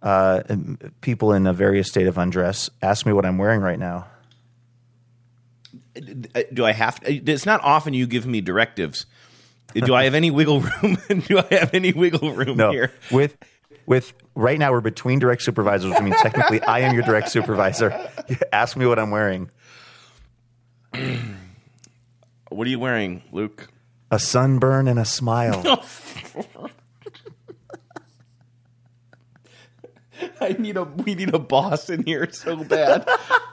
people in a various state of undress ask me what I'm wearing right now. Do I have to? It's not often you give me directives. Do I have any wiggle room? Do I have any wiggle room here? With right now we're between direct supervisors, which means technically I am your direct supervisor. Ask me what I'm wearing. What are you wearing, Luke? A sunburn and a smile. We need a boss in here so bad.